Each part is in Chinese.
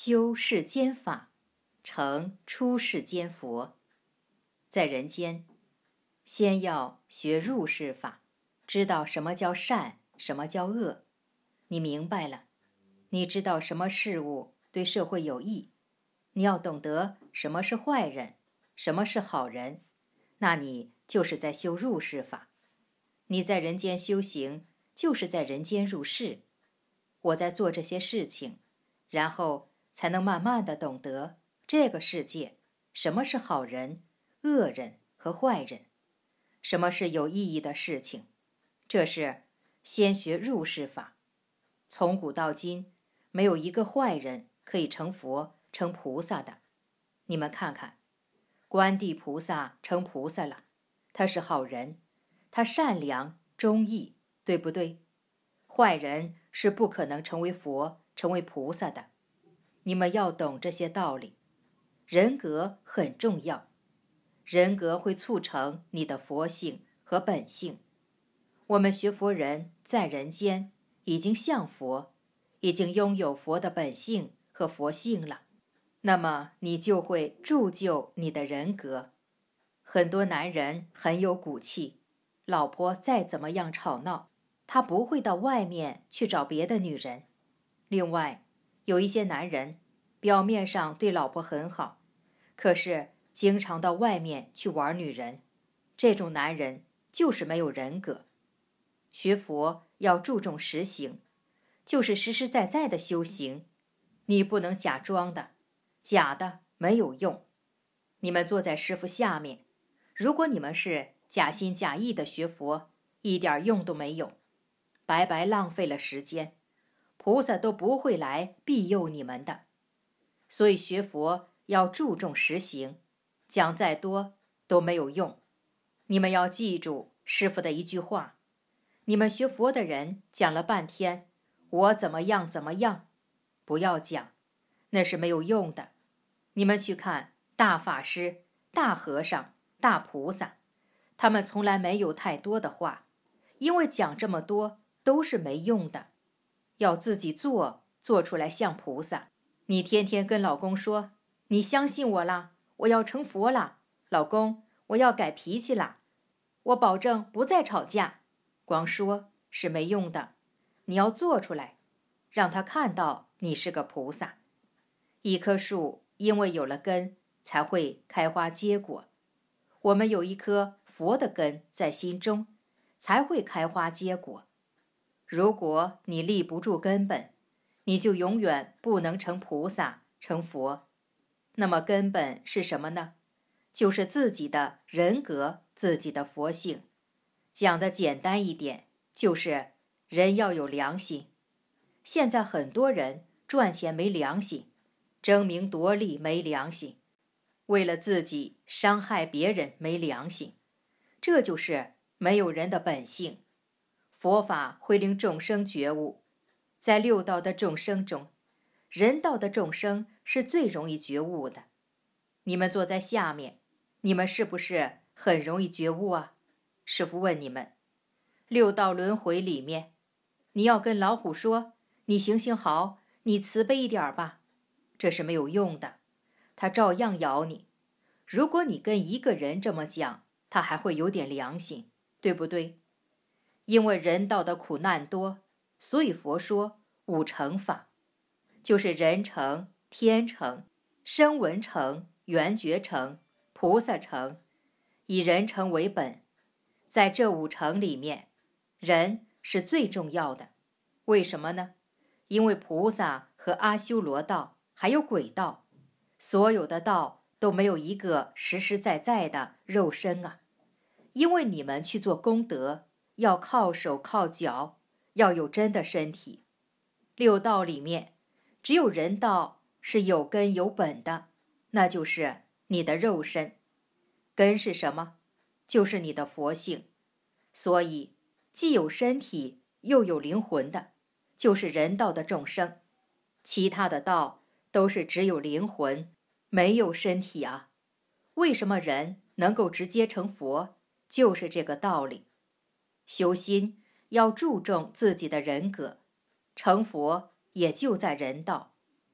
修世间法，成出世间佛。在人间，先要学入世法，知道什么叫善，什么叫恶。你明白了，你知道什么事物对社会有益，你要懂得什么是坏人，什么是好人，那你就是在修入世法。你在人间修行，就是在人间入世。我在做这些事情，然后才能慢慢地懂得这个世界什么是好人、恶人和坏人，什么是有意义的事情。这是先学入世法。从古到今，没有一个坏人可以成佛、成菩萨的。你们看看，观地菩萨成菩萨了，他是好人，他善良、忠义，对不对？坏人是不可能成为佛、成为菩萨的。你们要懂这些道理。人格很重要，人格会促成你的佛性和本性。我们学佛人在人间已经像佛，已经拥有佛的本性和佛性了，那么你就会铸就你的人格。很多男人很有骨气，老婆再怎么样吵闹，他不会到外面去找别的女人。另外，有一些男人表面上对老婆很好，可是经常到外面去玩女人，这种男人就是没有人格。学佛要注重实行，就是实实在在的修行，你不能假装的，假的没有用。你们坐在师父下面，如果你们是假心假意的学佛，一点用都没有，白白浪费了时间，菩萨都不会来庇佑你们的。所以学佛要注重实行，讲再多都没有用。你们要记住师父的一句话，你们学佛的人讲了半天，我怎么样怎么样，不要讲，那是没有用的。你们去看大法师、大和尚、大菩萨，他们从来没有太多的话，因为讲这么多都是没用的。要自己做出来像菩萨。你天天跟老公说，你相信我啦，我要成佛啦，老公，我要改脾气啦，我保证不再吵架。光说是没用的，你要做出来，让他看到你是个菩萨。一棵树因为有了根，才会开花结果。我们有一颗佛的根在心中，才会开花结果。如果你立不住根本，你就永远不能成菩萨、成佛。那么根本是什么呢？就是自己的人格，自己的佛性。讲得简单一点，就是人要有良心。现在很多人赚钱没良心，争名夺利没良心，为了自己伤害别人没良心，这就是没有人的本性。佛法会令众生觉悟，在六道的众生中，人道的众生是最容易觉悟的。你们坐在下面，你们是不是很容易觉悟啊？师父问你们，六道轮回里面，你要跟老虎说，你行行好，你慈悲一点吧，这是没有用的，它照样咬你。如果你跟一个人这么讲，他还会有点良心，对不对？因为人道的苦难多，所以佛说五乘法，就是人乘、天乘、声闻乘、缘觉乘、菩萨乘，以人乘为本。在这五乘里面，人是最重要的。为什么呢？因为菩萨和阿修罗道还有鬼道，所有的道都没有一个实实在在的肉身啊。因为你们去做功德，要靠手靠脚，要有真的身体。六道里面，只有人道是有根有本的，那就是你的肉身。根是什么？就是你的佛性。所以既有身体又有灵魂的，就是人道的众生。其他的道都是只有灵魂，没有身体啊。为什么人能够直接成佛？就是这个道理。修心要注重自己的人格，成佛也就在人道。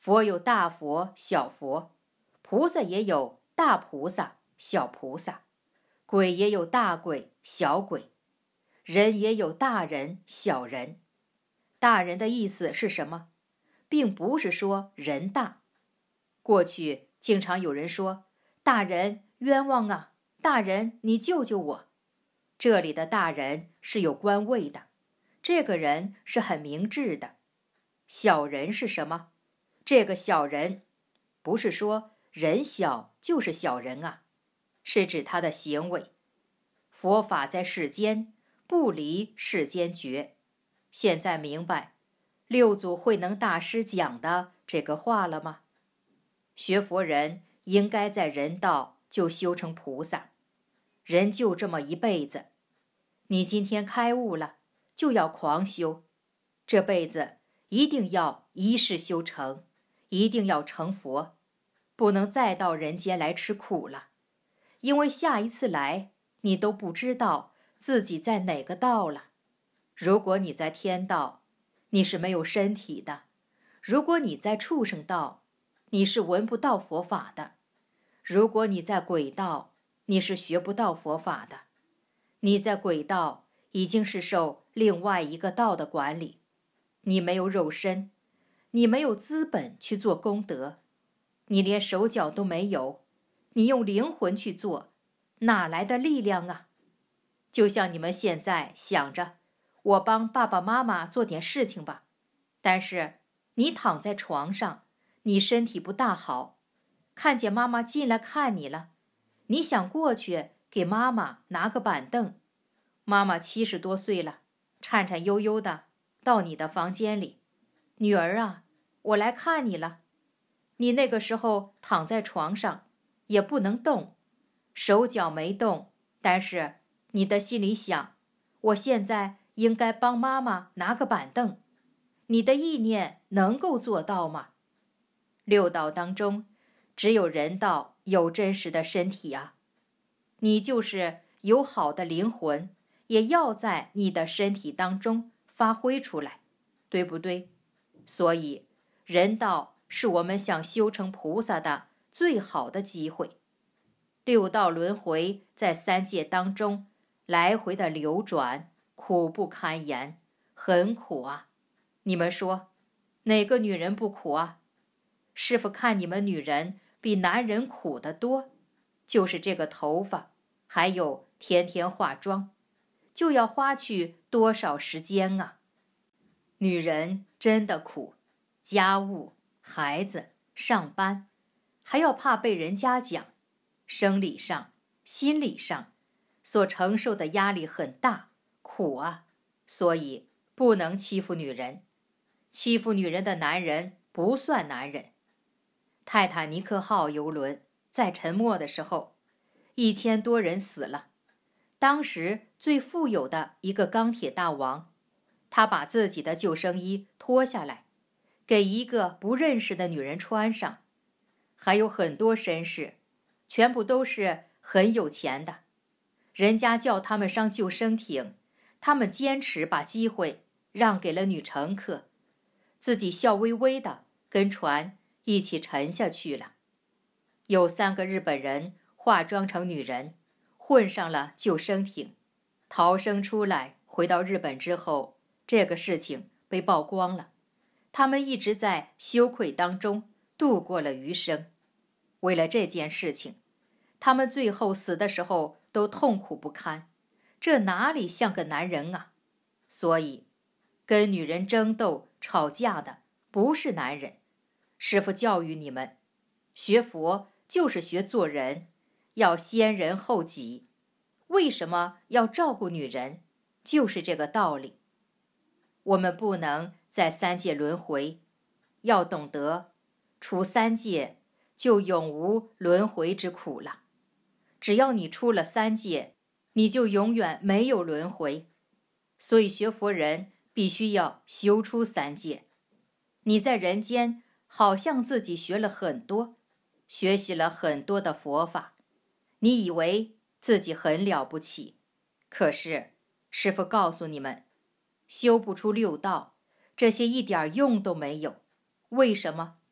佛有大佛、小佛，菩萨也有大菩萨、小菩萨，鬼也有大鬼、小鬼，人也有大人、小人。大人的意思是什么？并不是说人大。过去经常有人说：“大人冤枉啊，大人你救救我。”这里的大人是有官位的，这个人是很明智的。小人是什么？这个小人不是说人小就是小人啊，是指他的行为。佛法在世间，不离世间觉。现在明白六祖慧能大师讲的这个话了吗？学佛人应该在人道就修成菩萨，人就这么一辈子，你今天开悟了，就要狂修，这辈子一定要一世修成，一定要成佛，不能再到人间来吃苦了，因为下一次来，你都不知道自己在哪个道了。如果你在天道，你是没有身体的；如果你在畜生道，你是闻不到佛法的；如果你在鬼道，你是学不到佛法的。你在鬼道已经是受另外一个道的管理，你没有肉身，你没有资本去做功德，你连手脚都没有，你用灵魂去做，哪来的力量啊？就像你们现在想着，我帮爸爸妈妈做点事情吧，但是你躺在床上，你身体不大好，看见妈妈进来看你了，你想过去给妈妈拿个板凳，妈妈70多岁了，颤颤悠悠的到你的房间里，女儿啊，我来看你了。你那个时候躺在床上，也不能动，手脚没动，但是你的心里想，我现在应该帮妈妈拿个板凳。你的意念能够做到吗？六道当中，只有人道有真实的身体啊。你就是有好的灵魂，也要在你的身体当中发挥出来，对不对？所以人道是我们想修成菩萨的最好的机会。六道轮回在三界当中来回的流转，苦不堪言，很苦啊。你们说哪个女人不苦啊？师父看你们女人比男人苦得多，就是这个头发，还有天天化妆，就要花去多少时间啊？女人真的苦，家务、孩子、上班，还要怕被人家讲，生理上、心理上所承受的压力很大，苦啊！所以不能欺负女人，欺负女人的男人不算男人。泰坦尼克号游轮在沉没的时候，1000多人死了。当时最富有的一个钢铁大王，他把自己的救生衣脱下来，给一个不认识的女人穿上。还有很多绅士，全部都是很有钱的，人家叫他们上救生艇，他们坚持把机会让给了女乘客，自己笑微微的跟船一起沉下去了。有3个日本人化妆成女人，混上了救生艇，逃生出来，回到日本之后，这个事情被曝光了。他们一直在羞愧当中度过了余生。为了这件事情，他们最后死的时候都痛苦不堪，这哪里像个男人啊？所以跟女人争斗吵架的不是男人。师父教育你们，学佛就是学做人，要先人后己。为什么要照顾女人？就是这个道理。我们不能在3界轮回，要懂得除3界就永无轮回之苦了。只要你出了3界，你就永远没有轮回。所以学佛人必须要修出3界。你在人间好像自己学了很多，学习了很多的佛法，你以为自己很了不起，可是师父告诉你们，修不出6道，这些一点用都没有。为什么？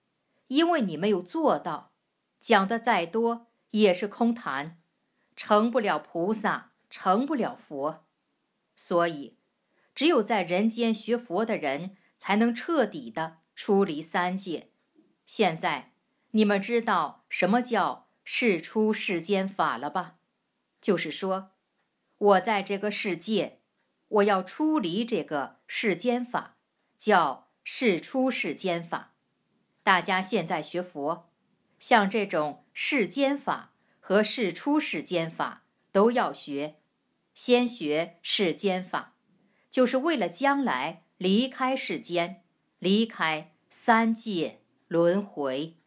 因为你没有做到，讲的再多也是空谈，成不了菩萨，成不了佛。所以，只有在人间学佛的人，才能彻底的出离三界。现在，你们知道什么叫世出世间法了吧？就是说，我在这个世界，我要出离这个世间法，叫世出世间法。大家现在学佛，像这种世间法和世出世间法都要学，先学世间法，就是为了将来离开世间，离开三界轮回。